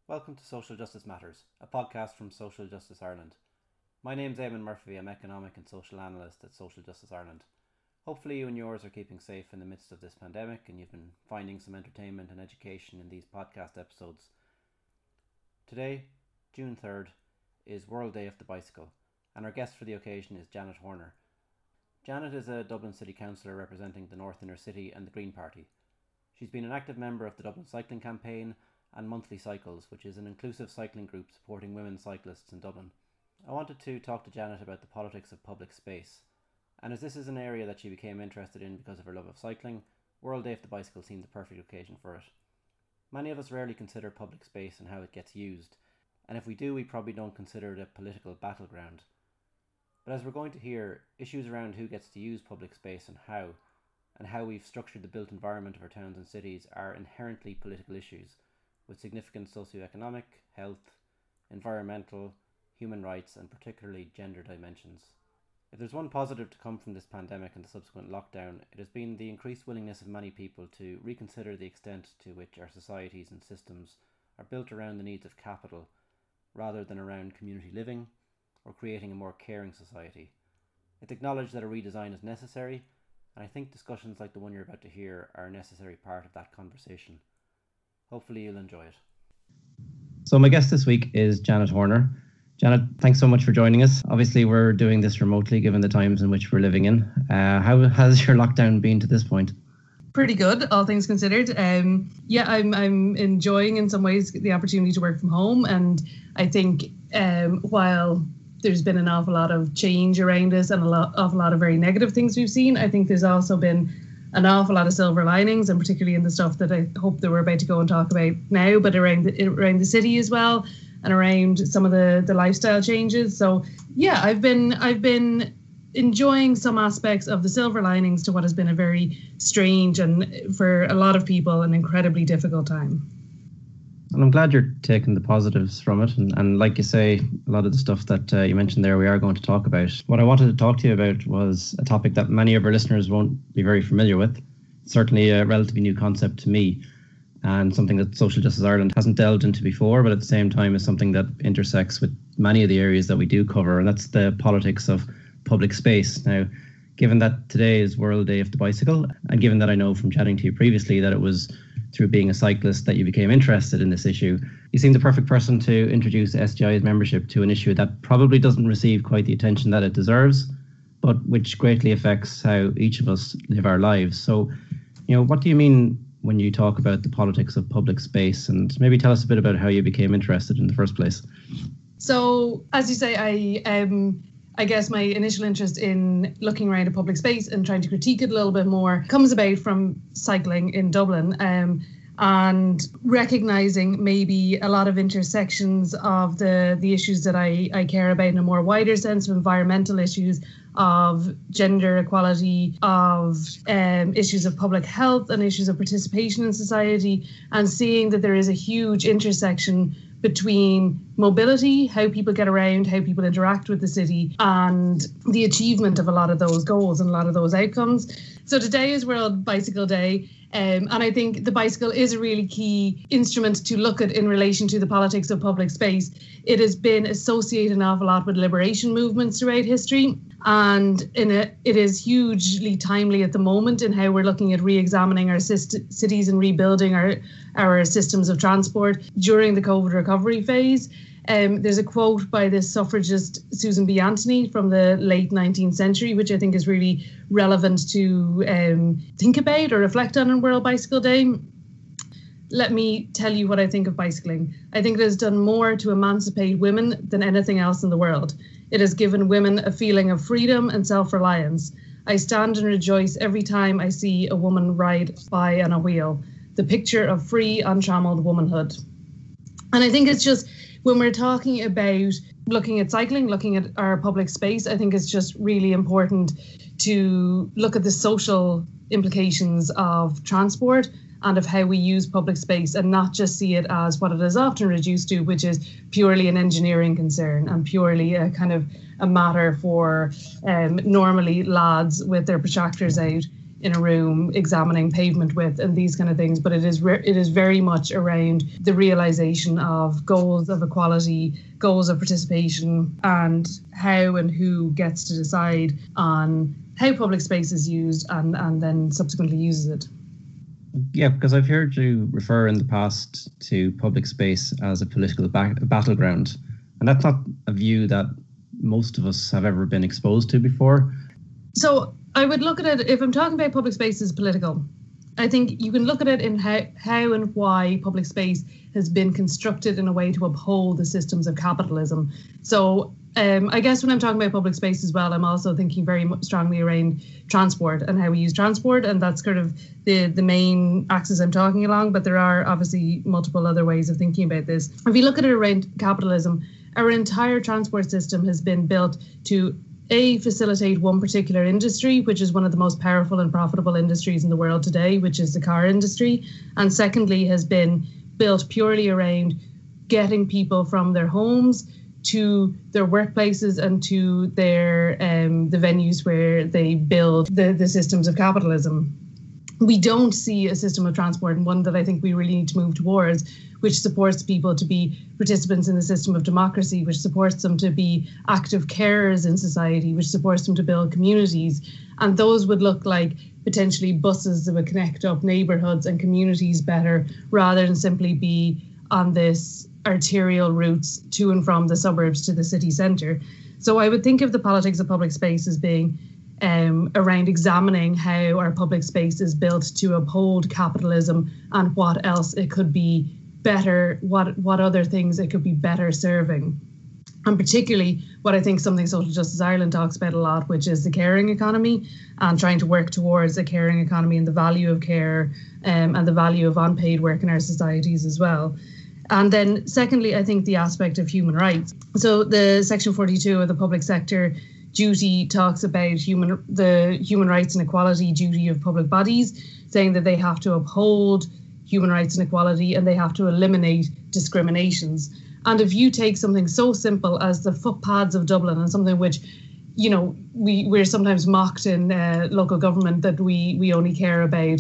Welcome to Social Justice Matters, a podcast from Social Justice Ireland. My name's Eamon Murphy. I'm Economic and Social Analyst at Social Justice Ireland. Hopefully you and yours are keeping safe in the midst of this pandemic and you've been finding some entertainment and education in these podcast episodes. Today, June 3rd, is World Day of the Bicycle, and our guest for the occasion is Janet Horner. Janet is a Dublin City Councillor representing the North Inner City and the Green Party. She's been an active member of the Dublin Cycling Campaign and Monthly Cycles, which is an inclusive cycling group supporting women cyclists in Dublin. I wanted to talk to Janet about the politics of public space, and as this is an area that she became interested in because of her love of cycling, World Day of the Bicycle seemed the perfect occasion for it. Many of us rarely consider public space and how it gets used, and if we do, we probably don't consider it a political battleground. But as we're going to hear, issues around who gets to use public space and how we've structured the built environment of our towns and cities are inherently political issues, with significant socioeconomic, health, environmental, human rights and particularly gender dimensions. If there's one positive to come from this pandemic and the subsequent lockdown, it has been the increased willingness of many people to reconsider the extent to which our societies and systems are built around the needs of capital rather than around community living or creating a more caring society. It's acknowledged that a redesign is necessary, and I think discussions like the one you're about to hear are a necessary part of that conversation. Hopefully you'll enjoy it. So my guest this week is Janet Horner. Janet, thanks so much for joining us. Obviously we're doing this remotely given the times in which we're living in. How has your lockdown been to this point? Pretty good, all things considered. I'm enjoying in some ways the opportunity to work from home, and I think while there's been an awful lot of change around us and awful lot of very negative things we've seen, I think there's also been an awful lot of silver linings, and particularly in the stuff that I hope that we're about to go and talk about now, but around the city as well, and around some of the lifestyle changes. So yeah, I've been enjoying some aspects of the silver linings to what has been a very strange and, for a lot of people, an incredibly difficult time. And I'm glad you're taking the positives from it. And like you say, a lot of the stuff that you mentioned there, we are going to talk about. What I wanted to talk to you about was a topic that many of our listeners won't be very familiar with. Certainly a relatively new concept to me, and something that Social Justice Ireland hasn't delved into before, but at the same time is something that intersects with many of the areas that we do cover, and that's the politics of public space. Now, given that today is World Day of the Bicycle, and given that I know from chatting to you previously that it was through being a cyclist that you became interested in this issue, you seem the perfect person to introduce SJI's membership to an issue that probably doesn't receive quite the attention that it deserves, but which greatly affects how each of us live our lives. So, what do you mean when you talk about the politics of public space? And maybe tell us a bit about how you became interested in the first place. So, as you say, I guess my initial interest in looking around a public space and trying to critique it a little bit more comes about from cycling in Dublin, and recognising maybe a lot of intersections of the issues that I care about in a more wider sense, of environmental issues, of gender equality, of issues of public health and issues of participation in society, and seeing that there is a huge intersection between mobility, how people get around, how people interact with the city, and the achievement of a lot of those goals and a lot of those outcomes. So today is World Bicycle Day, and I think the bicycle is a really key instrument to look at in relation to the politics of public space. It has been associated an awful lot with liberation movements throughout history, and it is hugely timely at the moment in how we're looking at re-examining our cities and rebuilding our systems of transport during the COVID recovery phase. There's a quote by the suffragist Susan B. Anthony from the late 19th century, which I think is really relevant to think about or reflect on World Bicycle Day. Let me tell you what I think of bicycling. I think it has done more to emancipate women than anything else in the world. It has given women a feeling of freedom and self-reliance. I stand and rejoice every time I see a woman ride by on a wheel. The picture of free, untrammeled womanhood. And I think it's just, when we're talking about looking at cycling, looking at our public space, I think it's just really important to look at the social implications of transport and of how we use public space, and not just see it as what it is often reduced to, which is purely an engineering concern and purely a kind of a matter for normally lads with their protractors out in a room examining pavement width and these kind of things, but it is very much around the realization of goals of equality, goals of participation, and how and who gets to decide on how public space is used and then subsequently uses it. Yeah, because I've heard you refer in the past to public space as a political battleground, and that's not a view that most of us have ever been exposed to before. So I would look at it, if I'm talking about public space as political, I think you can look at it in how and why public space has been constructed in a way to uphold the systems of capitalism. So I guess when I'm talking about public space as well, I'm also thinking very strongly around transport and how we use transport. And that's kind of the main axis I'm talking along. But there are obviously multiple other ways of thinking about this. If you look at it around capitalism, our entire transport system has been built to facilitate one particular industry, which is one of the most powerful and profitable industries in the world today, which is the car industry. And secondly, has been built purely around getting people from their homes to their workplaces and to their the venues where they build the systems of capitalism. We don't see a system of transport, and one that I think we really need to move towards, which supports people to be participants in the system of democracy, which supports them to be active carers in society, which supports them to build communities. And those would look like potentially buses that would connect up neighbourhoods and communities better, rather than simply be on this arterial routes to and from the suburbs to the city centre. So I would think of the politics of public space as being around examining how our public space is built to uphold capitalism and what else it could be better, what other things it could be better serving. And particularly what I think something Social Justice Ireland talks about a lot, which is the caring economy, and trying to work towards a caring economy and the value of care and the value of unpaid work in our societies as well. And then secondly, I think the aspect of human rights. So the Section 42 of the public sector duty talks about the human rights and equality duty of public bodies, saying that they have to uphold human rights and equality and they have to eliminate discriminations. And if you take something so simple as the footpaths of Dublin, and something which, you know, we're sometimes mocked in local government that we only care about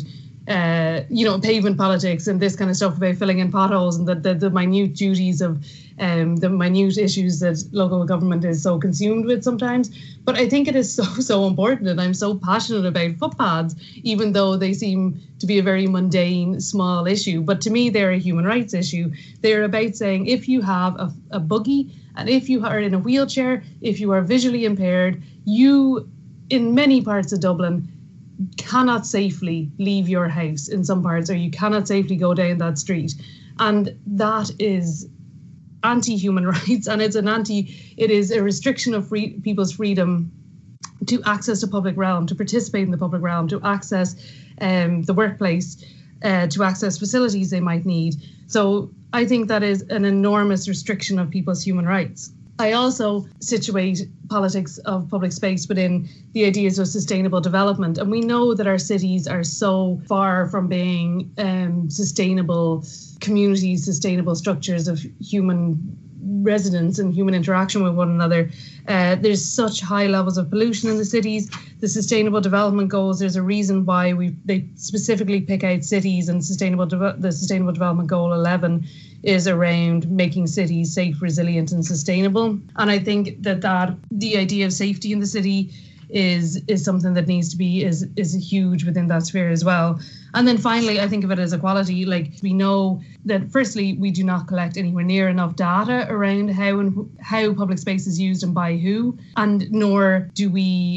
pavement politics and this kind of stuff about filling in potholes and the minute duties of the minute issues that local government is so consumed with sometimes. But I think it is so important, and I'm so passionate about footpaths, even though they seem to be a very mundane, small issue. But to me, they're a human rights issue. They're about saying if you have a buggy and if you are in a wheelchair, if you are visually impaired, you, in many parts of Dublin, cannot safely leave your house in some parts, or you cannot safely go down that street. And that is anti-human rights, and it is a restriction of people's freedom to access the public realm, to participate in the public realm, to access the workplace, to access facilities they might need. So I think that is an enormous restriction of people's human rights. I also situate politics of public space within the ideas of sustainable development. And we know that our cities are so far from being sustainable communities, sustainable structures of human residence and human interaction with one another. There's such high levels of pollution in the cities. The Sustainable Development Goals, there's a reason why they specifically pick out cities, and the Sustainable Development Goal 11 is around making cities safe, resilient and sustainable. And I think that the idea of safety in the city is something that needs to be is huge within that sphere as well. And then finally, I think of it as equality. Like, we know that firstly, we do not collect anywhere near enough data around how public space is used and by who, and nor do we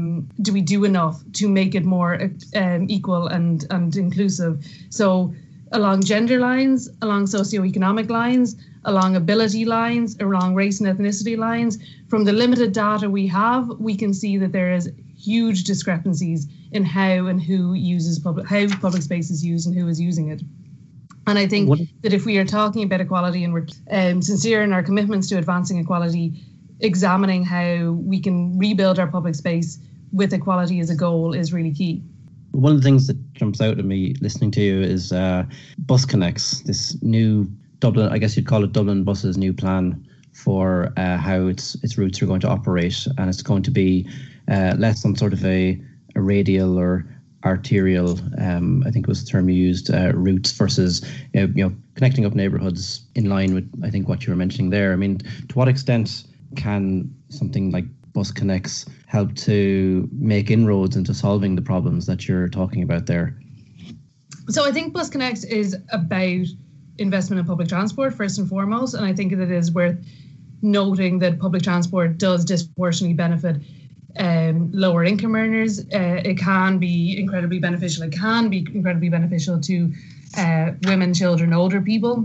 do enough to make it more equal and inclusive. So along gender lines, along socioeconomic lines, along ability lines, along race and ethnicity lines, from the limited data we have, we can see that there is huge discrepancies in how and who uses how public space is used and who is using it. And I think that if we are talking about equality and we're sincere in our commitments to advancing equality, examining how we can rebuild our public space with equality as a goal is really key. One of the things that jumps out at me listening to you is Bus Connects, this new Dublin, I guess you'd call it Dublin Bus's new plan for how its routes are going to operate, and it's going to be less on sort of a radial or arterial, I think was the term you used, routes versus connecting up neighbourhoods in line with, I think, what you were mentioning there. I mean, to what extent can something like Bus Connects help to make inroads into solving the problems that you're talking about there? So I think Bus Connects is about investment in public transport first and foremost, and I think that it is worth noting that public transport does disproportionately benefit lower income earners. It can be incredibly beneficial. It can be incredibly beneficial to women, children, older people,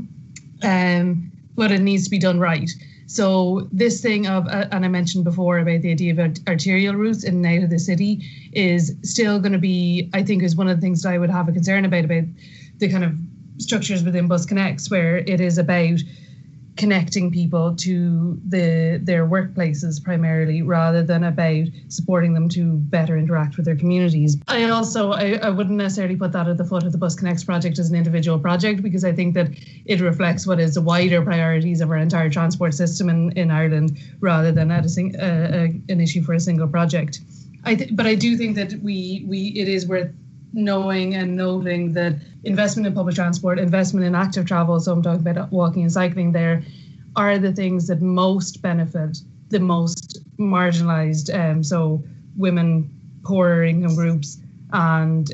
but it needs to be done right. So this thing of, and I mentioned before about the idea of arterial routes in and out of the city is still going to be, I think, is one of the things that I would have a concern about the kind of structures within Bus Connects, where it is about connecting people to their workplaces primarily, rather than about supporting them to better interact with their communities. I wouldn't necessarily put that at the foot of the Bus Connects project as an individual project, because I think that it reflects what is the wider priorities of our entire transport system in Ireland, rather than at an issue for a single project. But I do think that it is worth knowing and noting that investment in public transport, investment in active travel, so I'm talking about walking and cycling there, are the things that most benefit the most marginalised, so women, poorer income groups, and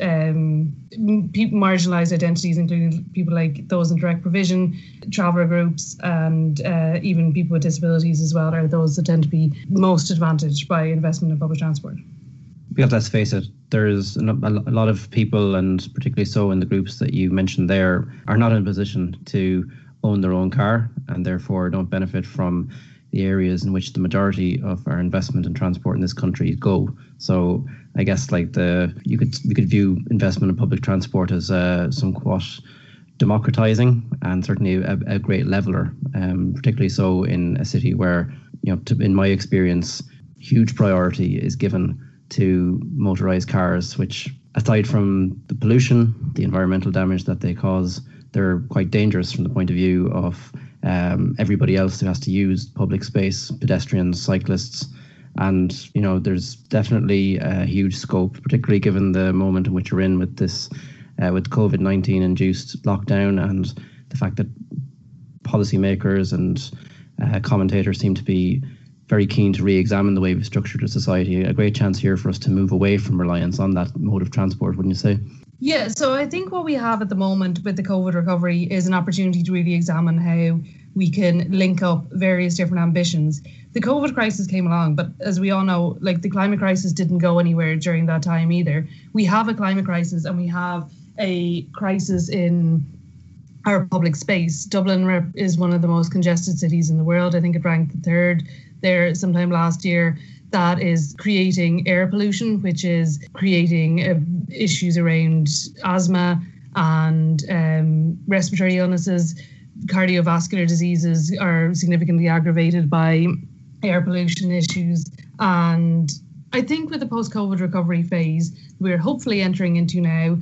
marginalised identities, including people like those in direct provision, traveller groups, and even people with disabilities as well, are those that tend to be most advantaged by investment in public transport. Because let's face it, there's a lot of people, and particularly so in the groups that you mentioned there, are not in a position to own their own car, and therefore don't benefit from the areas in which the majority of our investment in transport in this country go. So I guess we could view investment in public transport as somewhat democratizing, and certainly a great leveler, particularly so in a city where, in my experience, huge priority is given to motorised cars, which, aside from the pollution, the environmental damage that they cause, they're quite dangerous from the point of view of everybody else who has to use public space, pedestrians, cyclists. And, there's definitely a huge scope, particularly given the moment in which we're in with this, with COVID-19 induced lockdown, and the fact that policymakers and commentators seem to be very keen to re-examine the way we've structured a society. A great chance here for us to move away from reliance on that mode of transport, wouldn't you say? Yeah, so I think what we have at the moment with the COVID recovery is an opportunity to really examine how we can link up various different ambitions. The COVID crisis came along, but as we all know, the climate crisis didn't go anywhere during that time either. We have a climate crisis, and we have a crisis in our public space. Dublin is one of the most congested cities in the world. I think it ranked third there sometime last year. That is creating air pollution, which is creating issues around asthma and respiratory illnesses. Cardiovascular diseases are significantly aggravated by air pollution issues. And I think with the post-COVID recovery phase we're hopefully entering into now,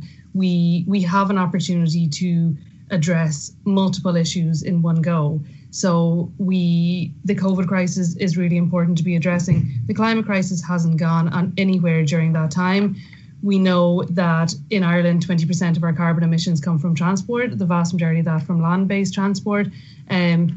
we have an opportunity to address multiple issues in one go. So the COVID crisis is really important to be addressing. The climate crisis hasn't gone on anywhere during that time. We know that in Ireland, 20% of our carbon emissions come from transport, the vast majority of that from land-based transport. And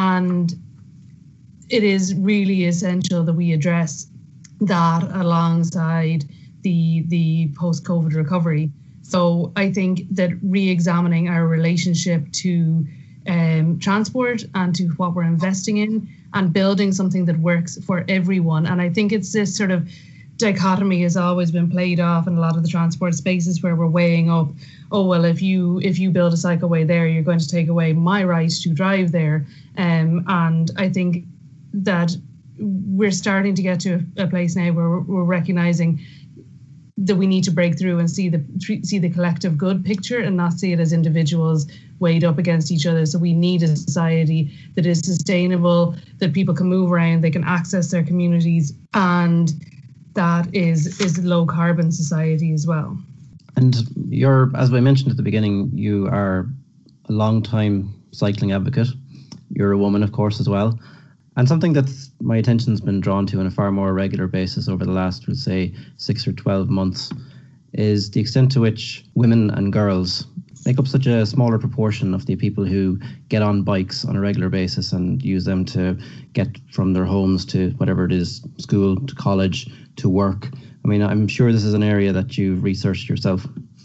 it is really essential that we address that alongside the post-COVID recovery. So I think that re-examining our relationship to transport and to what we're investing in, and building something that works for everyone. And I think it's this sort of dichotomy has always been played off in a lot of the transport spaces, where we're weighing up, oh, well, if you build a cycleway there, you're going to take away my right to drive there. And I think that we're starting to get to a place now where we're recognizing that we need to break through and see the collective good picture, and not see it as individuals weighed up against each other. So we need a society that is sustainable, that people can move around, they can access their communities, and that is a low carbon society as well. And as I mentioned at the beginning, you are a long time cycling advocate. You're a woman, of course, as well. And something that my attention's been drawn to on a far more regular basis over the last, let's say, 6 or 12 months is the extent to which women and girls make up such a smaller proportion of the people who get on bikes on a regular basis and use them to get from their homes to whatever it is, school, to college, to work. I mean, I'm sure this is an area that you've researched yourself.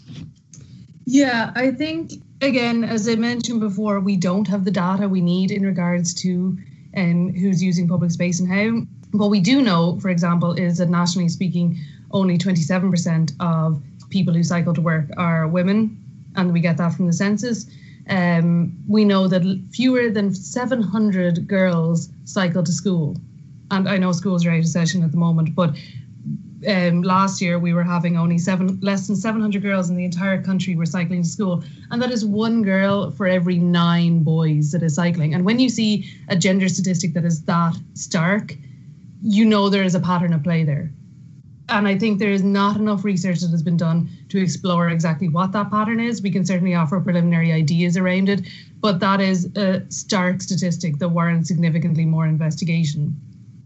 Yeah, I think, again, as I mentioned before, we don't have the data we need in regards to who's using public space and how. What we do know, for example, is that nationally speaking, only 27% of people who cycle to work are women, and we get that from the census. We know that fewer than 700 girls cycle to school. And I know schools are out of session at the moment, but last year we were having only less than 700 girls in the entire country were cycling to school, and that is one girl for every 9 boys that is cycling. And when you see a gender statistic that is that stark, you know there is a pattern at play there. And I think there is not enough research that has been done to explore exactly what that pattern is. We can certainly offer preliminary ideas around it, but that is a stark statistic that warrants significantly more investigation.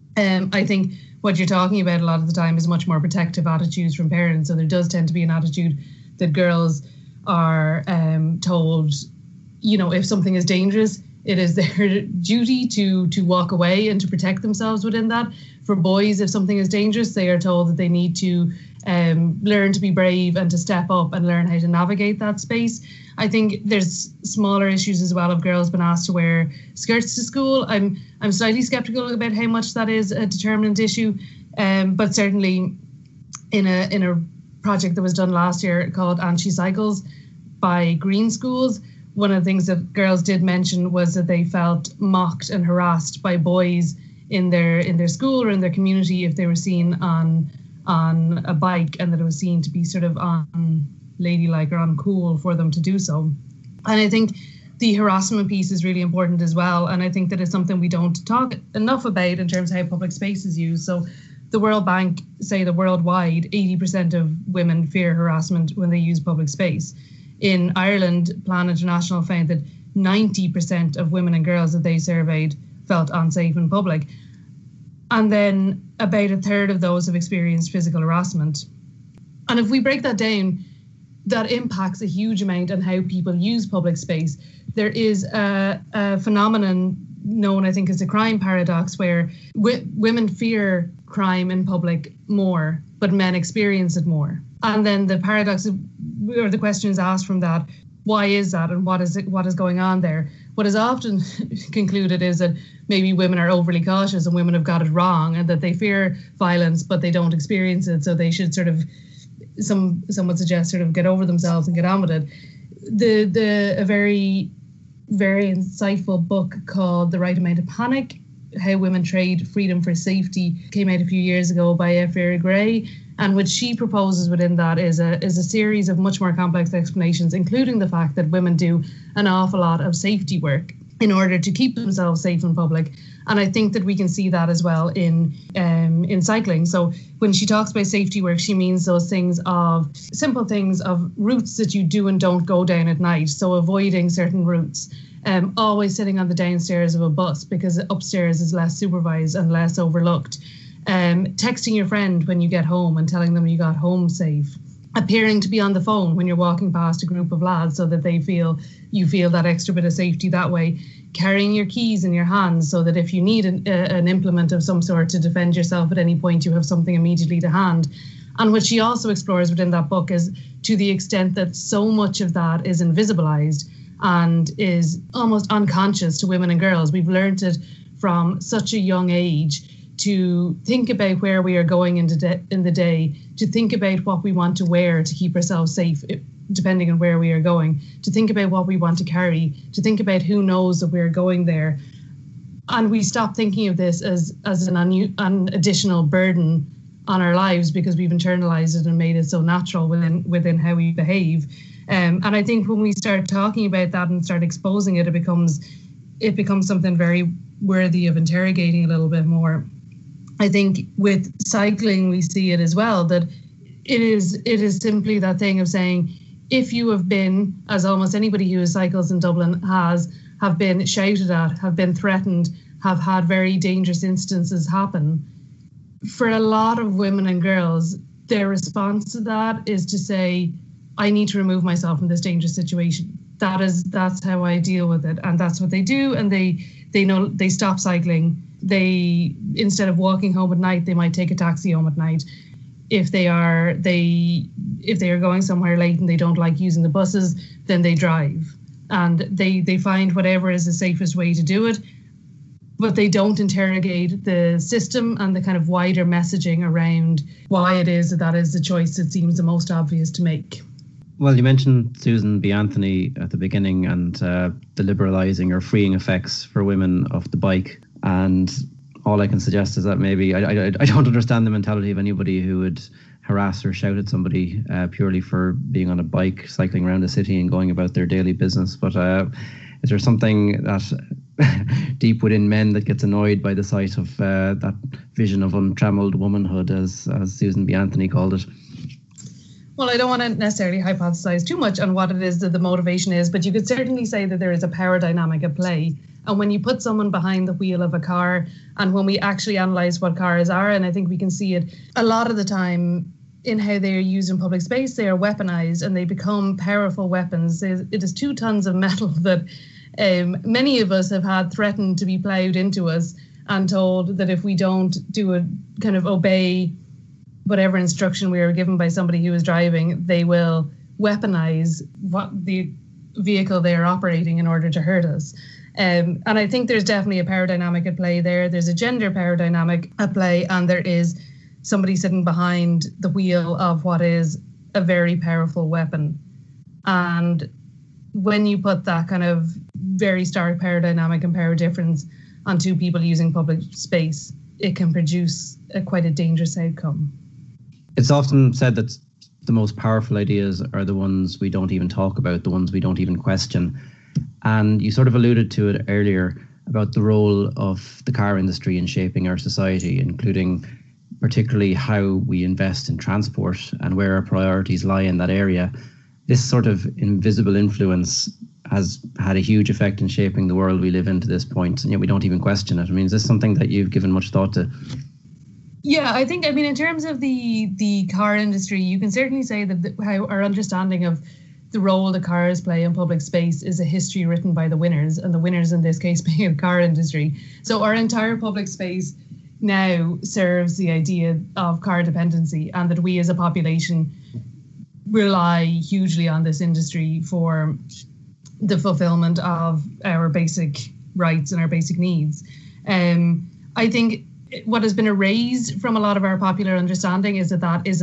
I think what you're talking about a lot of the time is much more protective attitudes from parents. So there does tend to be an attitude that girls are told, you know, if something is dangerous, it is their duty to walk away and to protect themselves within that. For boys, if something is dangerous, they are told that they need to learn to be brave and to step up and learn how to navigate that space. I think there's smaller issues as well of girls being asked to wear skirts to school. I'm slightly skeptical about how much that is a determinant issue, but certainly in a project that was done last year called And She Cycles by Green Schools, one of the things that girls did mention was that they felt mocked and harassed by boys in their school or in their community if they were seen on a bike, and that it was seen to be sort of unladylike or uncool for them to do so. And I think the harassment piece is really important as well. And I think that it's something we don't talk enough about in terms of how public space is used. So the World Bank say that worldwide, 80% of women fear harassment when they use public space. In Ireland, Plan International found that 90% of women and girls that they surveyed felt unsafe in public. And then about a third of those have experienced physical harassment. And if we break that down, that impacts a huge amount on how people use public space. There is a phenomenon known, I think, as the crime paradox, where women fear crime in public more, but men experience it more. And then the paradox or the question is asked from that, why is that, and what is going on there? What is often concluded is that maybe women are overly cautious and women have got it wrong, and that they fear violence but they don't experience it, so they should sort of, some would suggest, sort of get over themselves and get on with it. A very, very insightful book called The Right Amount of Panic, How Women Trade Freedom for Safety, came out a few years ago by Vera Gray. And what she proposes within that is a series of much more complex explanations, including the fact that women do an awful lot of safety work in order to keep themselves safe in public. And I think that we can see that as well in cycling. So when she talks about safety work, she means those things of simple things of routes that you do and don't go down at night. So avoiding certain routes. Always sitting on the downstairs of a bus because upstairs is less supervised and less overlooked. Texting your friend when you get home and telling them you got home safe. Appearing to be on the phone when you're walking past a group of lads so that you feel that extra bit of safety that way. Carrying your keys in your hands so that if you need an implement of some sort to defend yourself at any point, you have something immediately to hand. And what she also explores within that book is to the extent that so much of that is invisibilized and is almost unconscious to women and girls. We've learned it from such a young age to think about where we are going in the day, to think about what we want to wear to keep ourselves safe, depending on where we are going, to think about what we want to carry, to think about who knows that we're going there. And we stop thinking of this as an additional burden on our lives because we've internalized it and made it so natural within how we behave. And I think when we start talking about that and start exposing it, it becomes something very worthy of interrogating a little bit more. I think with cycling, we see it as well, that it is simply that thing of saying, if you have been, as almost anybody who cycles in Dublin have been shouted at, have been threatened, have had very dangerous instances happen, for a lot of women and girls, their response to that is to say, I need to remove myself from this dangerous situation. That's how I deal with it. And that's what they do. And they know they stop cycling. They, instead of walking home at night, they might take a taxi home at night. If they are going somewhere late and they don't like using the buses, then they drive. And they find whatever is the safest way to do it. But they don't interrogate the system and the kind of wider messaging around why it is that is the choice that seems the most obvious to make. Well, you mentioned Susan B. Anthony at the beginning and the liberalising or freeing effects for women of the bike. And all I can suggest is that maybe I don't understand the mentality of anybody who would harass or shout at somebody purely for being on a bike, cycling around the city and going about their daily business. But is there something that deep within men that gets annoyed by the sight of that vision of untrammeled womanhood, as Susan B. Anthony called it? Well, I don't want to necessarily hypothesize too much on what it is that the motivation is, but you could certainly say that there is a power dynamic at play. And when you put someone behind the wheel of a car, and when we actually analyze what cars are, and I think we can see it a lot of the time in how they are used in public space, they are weaponized and they become powerful weapons. It is 2 tons of metal that many of us have had threatened to be plowed into us and told that if we don't do a kind of obey whatever instruction we were given by somebody who was driving, they will weaponize what the vehicle they are operating in order to hurt us. And I think there's definitely a power dynamic at play there. There's a gender power dynamic at play, and there is somebody sitting behind the wheel of what is a very powerful weapon. And when you put that kind of very stark power dynamic and power difference on 2 people using public space, it can produce quite a dangerous outcome. It's often said that the most powerful ideas are the ones we don't even talk about, the ones we don't even question. And you sort of alluded to it earlier about the role of the car industry in shaping our society, including particularly how we invest in transport and where our priorities lie in that area. This sort of invisible influence has had a huge effect in shaping the world we live in to this point, and yet we don't even question it. I mean, is this something that you've given much thought to? Yeah, I think, in terms of the car industry, you can certainly say that how our understanding of the role the cars play in public space is a history written by the winners, and the winners in this case being the car industry. So our entire public space now serves the idea of car dependency, and that we as a population rely hugely on this industry for the fulfillment of our basic rights and our basic needs. I think what has been erased from a lot of our popular understanding is that is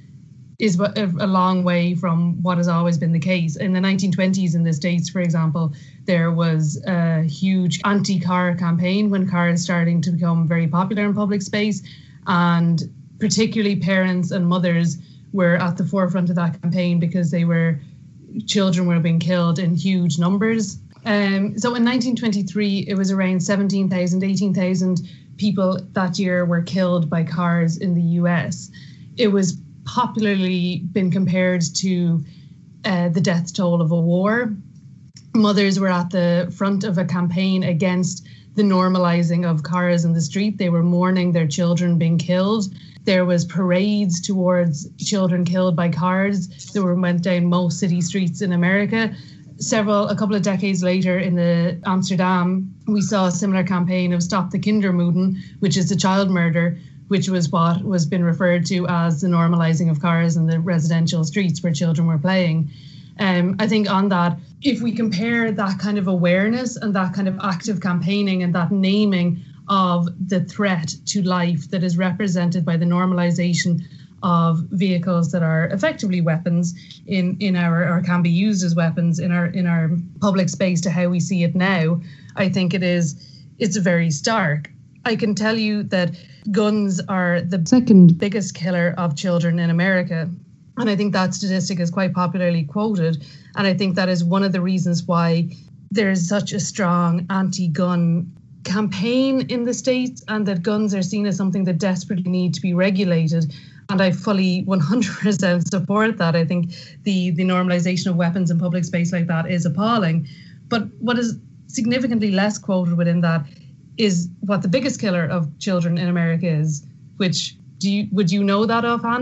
a long way from what has always been the case. In the 1920s in the States, for example, there was a huge anti-car campaign when cars starting to become very popular in public space, and particularly parents and mothers were at the forefront of that campaign because children were being killed in huge numbers. So in 1923, it was around 17,000, 18,000 people that year were killed by cars in the US. It was popularly been compared to the death toll of a war. Mothers were at the front of a campaign against the normalizing of cars in the street. They were mourning their children being killed. There was parades towards children killed by cars that went down most city streets in America. A couple of decades later in Amsterdam, we saw a similar campaign of Stop the Kindermoorden, which is the child murder, which was what was been referred to as the normalizing of cars in the residential streets where children were playing. I think on that, if we compare that kind of awareness and that kind of active campaigning and that naming of the threat to life that is represented by the normalization of vehicles that are effectively weapons in our, or can be used as weapons in our public space, to how we see it now, I think it's very stark. I can tell you that guns are the second biggest killer of children in America. And I think that statistic is quite popularly quoted. And I think that is one of the reasons why there is such a strong anti-gun campaign in the States, and that guns are seen as something that desperately need to be regulated. And I fully 100% support that. I think the normalization of weapons in public space like that is appalling. But what is significantly less quoted within that is what the biggest killer of children in America is, which would you know that offhand?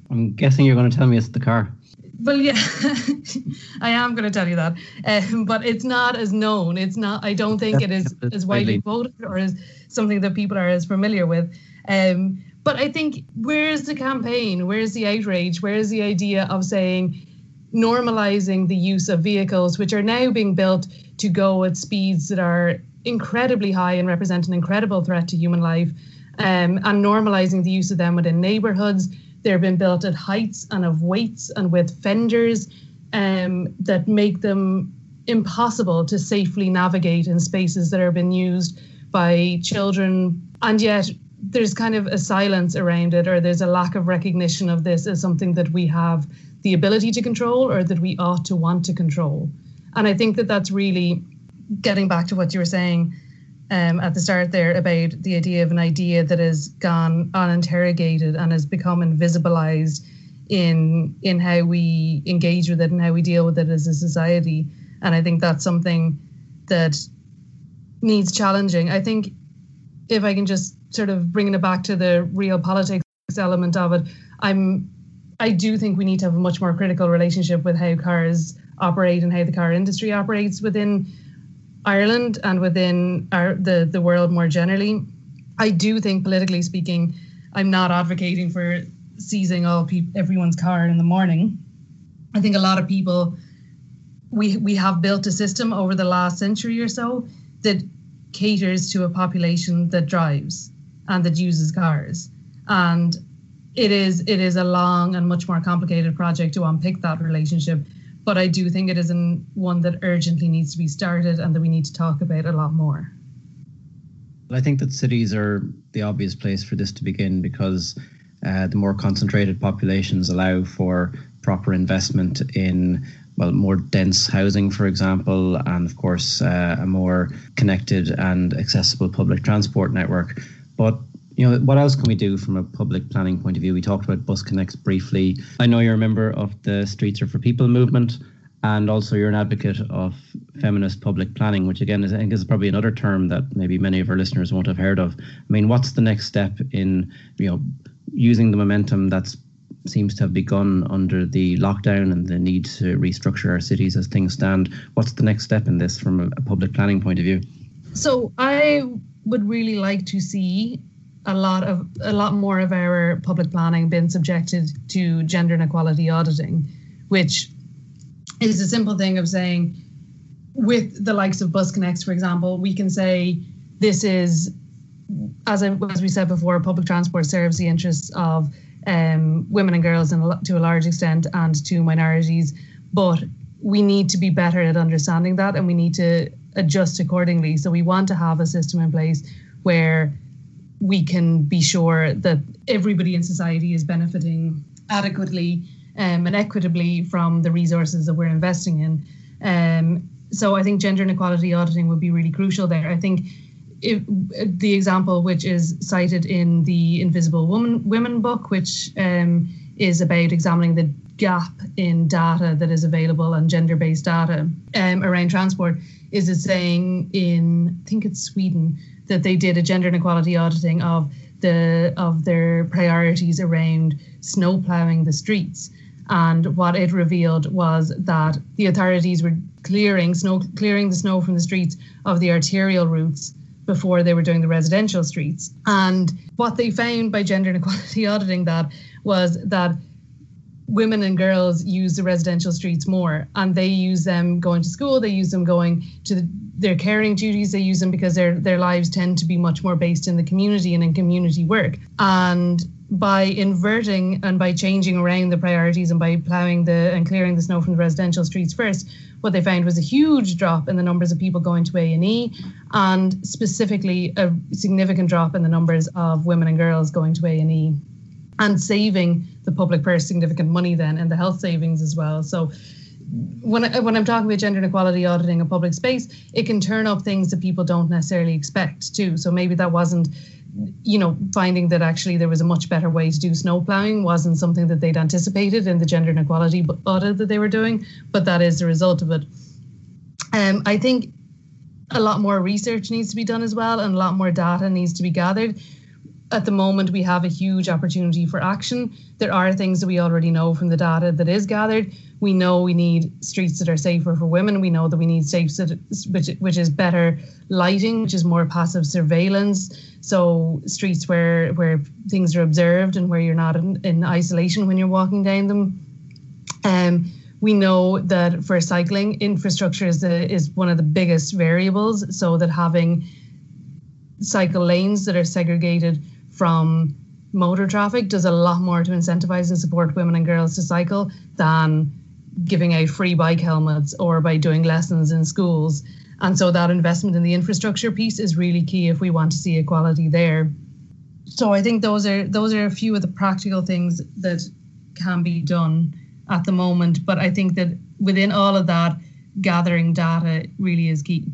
I'm guessing you're going to tell me it's the car. Well, yeah, I am going to tell you that, but it's not as known. It's not. I don't think it is as widely quoted or as something that people are as familiar with. But I think, where's the campaign? Where's the outrage? Where's the idea of saying, normalizing the use of vehicles which are now being built to go at speeds that are incredibly high and represent an incredible threat to human life, and normalizing the use of them within neighborhoods? They've been built at heights and of weights and with fenders that make them impossible to safely navigate in spaces that are being used by children. And yet there's kind of a silence around it, or there's a lack of recognition of this as something that we have the ability to control, or that we ought to want to control. And I think that that's really getting back to what you were saying at the start there about the idea of an idea that has gone uninterrogated and has become invisibilized in how we engage with it and how we deal with it as a society. And I think that's something that needs challenging. I think, if I can just sort of bring it back to the real politics element of it, I do think we need to have a much more critical relationship with how cars operate and how the car industry operates within Ireland and within the world more generally. I do think, politically speaking, I'm not advocating for seizing everyone's car in the morning. I think a lot of people, we have built a system over the last century or so that caters to a population that drives and that uses cars. And it is a long and much more complicated project to unpick that relationship. But I do think it is one that urgently needs to be started and that we need to talk about a lot more. I think that cities are the obvious place for this to begin, because the more concentrated populations allow for proper investment in, well, more dense housing, for example, and of course a more connected and accessible public transport network. But what else can we do from a public planning point of view? We talked about Bus Connects briefly. I know you're a member of the Streets Are for People movement, and also you're an advocate of feminist public planning, which again I think is probably another term that maybe many of our listeners won't have heard of. I mean, what's the next step in using the momentum that seems to have begun under the lockdown and the need to restructure our cities as things stand? What's the next step in this from a public planning point of view? So I would really like to see a lot more of our public planning being subjected to gender inequality auditing, which is a simple thing of saying, with the likes of Bus Connects, for example, we can say this is, as we said before, public transport serves the interests of women and girls to a large extent, and to minorities, but we need to be better at understanding that, and we need to adjust accordingly. So we want to have a system in place where we can be sure that everybody in society is benefiting adequately and equitably from the resources that we're investing in. So I think gender inequality auditing would be really crucial there. I think the example which is cited in the Invisible Women book, which is about examining the gap in data that is available and gender-based data around transport, is it saying in, I think it's Sweden, that they did a gender inequality auditing of their priorities around snow ploughing the streets. And what it revealed was that the authorities were clearing the snow from the streets of the arterial routes before they were doing the residential streets. And what they found by gender inequality auditing that was that women and girls use the residential streets more, and they use them going to school, they use them going to their caring duties, they use them because their lives tend to be much more based in the community and in community work. And by inverting and by changing around the priorities and by ploughing and clearing the snow from the residential streets first, what they found was a huge drop in the numbers of people going to A&E, and specifically a significant drop in the numbers of women and girls going to A&E, and saving the public purse significant money then, and the health savings as well. So when I'm talking about gender inequality auditing a public space, it can turn up things that people don't necessarily expect too. So maybe that wasn't, finding that actually there was a much better way to do snow ploughing wasn't something that they'd anticipated in the gender inequality audit that they were doing, but that is the result of it. I think a lot more research needs to be done as well, and a lot more data needs to be gathered. at the moment, we have a huge opportunity for action. There are things that we already know from the data that is gathered. We know we need streets that are safer for women. We know that we need which is better lighting, which is more passive surveillance. So streets where things are observed and where you're not in isolation when you're walking down them. We know that for cycling, infrastructure is one of the biggest variables. So that having cycle lanes that are segregated from motor traffic does a lot more to incentivize and support women and girls to cycle than giving out free bike helmets or by doing lessons in schools. And so that investment in the infrastructure piece is really key if we want to see equality there. So I think those are a few of the practical things that can be done at the moment. But I think that within all of that, gathering data really is key.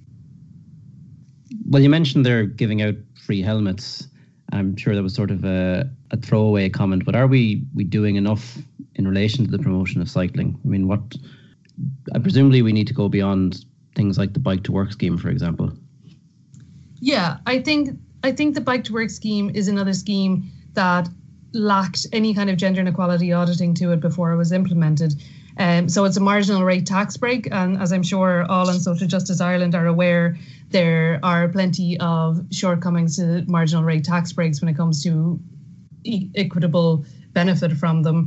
Well, you mentioned they're giving out free helmets. I'm sure that was sort of a throwaway comment, but are we doing enough in relation to the promotion of cycling? I mean, presumably we need to go beyond things like the Bike to Work scheme, for example. Yeah, I think the Bike to Work scheme is another scheme that lacked any kind of gender inequality auditing to it before it was implemented. So it's a marginal rate tax break, and as I'm sure all in Social Justice Ireland are aware, there are plenty of shortcomings to marginal rate tax breaks when it comes to equitable benefit from them.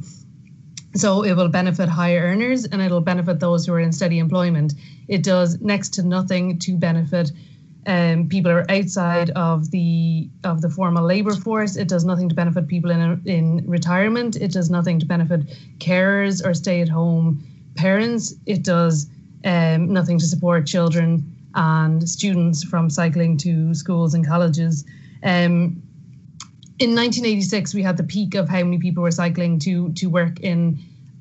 So it will benefit higher earners and it'll benefit those who are in steady employment. It does next to nothing to benefit people who are outside of the formal labour force. It does nothing to benefit people in retirement. It does nothing to benefit carers or stay-at-home parents. It does nothing to support children and students from cycling to schools and colleges. In 1986, we had the peak of how many people were cycling to work in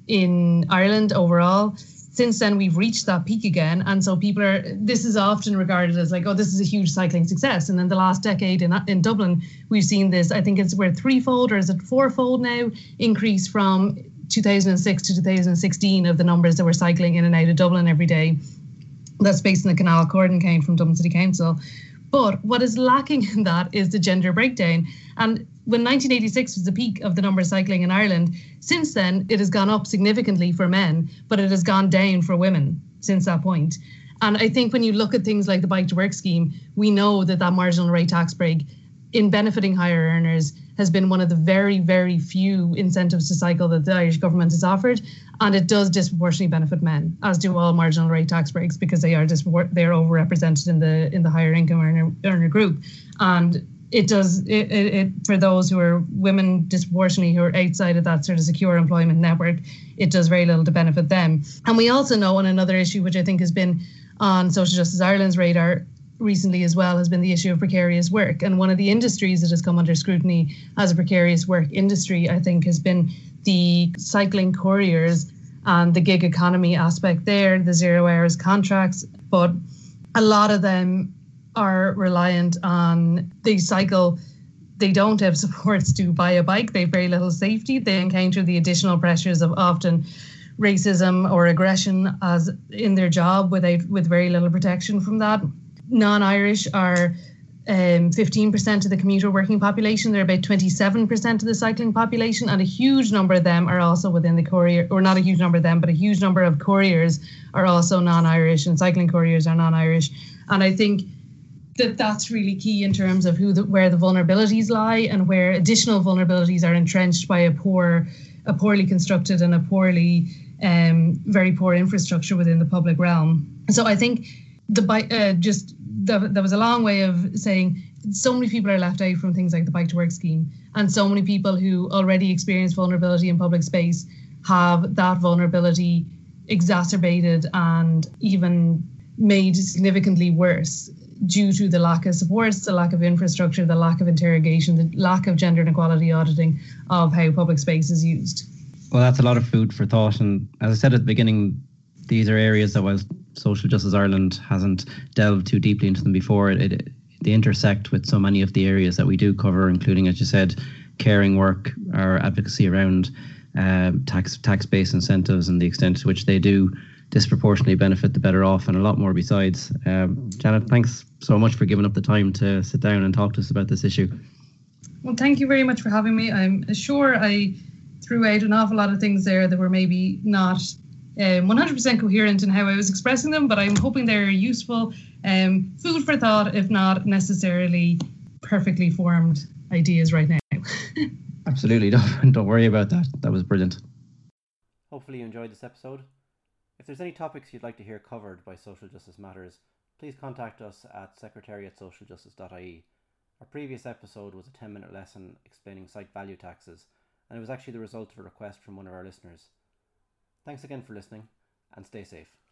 Ireland overall. Since then, we've reached that peak again. And so this is often regarded as like, oh, this is a huge cycling success. And in the last decade in Dublin, we've seen this, I think we're threefold or is it fourfold now, increase from 2006 to 2016 of the numbers that were cycling in and out of Dublin every day. That's based in the Canal Cordon count from Dublin City Council. But what is lacking in that is the gender breakdown. And when 1986 was the peak of the number of cycling in Ireland, since then it has gone up significantly for men, but it has gone down for women since that point. And I think when you look at things like the Bike to Work scheme, we know that marginal rate tax break in benefiting higher earners has been one of the very, very few incentives to cycle that the Irish government has offered. And it does disproportionately benefit men, as do all marginal rate tax breaks, because they are overrepresented in the higher income earner group. And it does for those who are women disproportionately who are outside of that sort of secure employment network, it does very little to benefit them. And we also know on another issue, which I think has been on Social Justice Ireland's radar recently as well, has been the issue of precarious work. And one of the industries that has come under scrutiny as a precarious work industry, I think, has been the cycling couriers and the gig economy aspect there, the 0 hours contracts. But a lot of them are reliant on, they cycle, they don't have supports to buy a bike, they have very little safety, they encounter the additional pressures of often racism or aggression as in their job with very little protection from that. Non-Irish are 15% of the commuter working population. They're about 27% of the cycling population, and a huge number of them are also within the courier, or not a huge number of them, but a huge number of couriers are also non-Irish, and cycling couriers are non-Irish. And I think that's really key in terms of where the vulnerabilities lie and where additional vulnerabilities are entrenched by a poorly constructed and a very poor infrastructure within the public realm. So I think that was a long way of saying so many people are left out from things like the Bike to Work scheme, and so many people who already experience vulnerability in public space have that vulnerability exacerbated and even made significantly worse due to the lack of supports, the lack of infrastructure, the lack of interrogation, the lack of gender inequality auditing of how public space is used. Well, that's a lot of food for thought. And as I said at the beginning, these are areas that while Social Justice Ireland hasn't delved too deeply into them before, they intersect with so many of the areas that we do cover, including, as you said, caring work, our advocacy around tax-based incentives and the extent to which they do disproportionately benefit the better off, and a lot more besides. Janet, thanks so much for giving up the time to sit down and talk to us about this issue. Well, thank you very much for having me. I'm sure I threw out an awful lot of things there that were maybe not 100% coherent in how I was expressing them, but I'm hoping they're useful, food for thought, if not necessarily perfectly formed ideas right now. Absolutely, don't worry about that. That was brilliant. Hopefully you enjoyed this episode. If there's any topics you'd like to hear covered by Social Justice Matters, please contact us at secretary@socialjustice.ie. Our previous episode was a 10-minute lesson explaining site value taxes, and it was actually the result of a request from one of our listeners. Thanks again for listening, and stay safe.